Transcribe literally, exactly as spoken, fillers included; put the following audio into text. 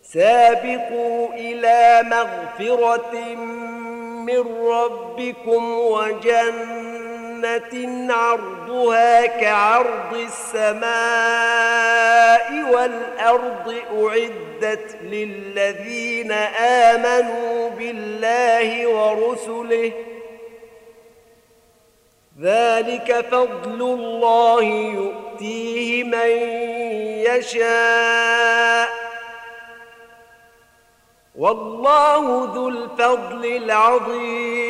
سابقوا إلى مغفرة من ربكم وجنة عرضها كعرض السماء والأرض أعدت للذين آمنوا بالله ورسله ذلك فضل الله يؤتيه من يشاء والله ذو الفضل العظيم.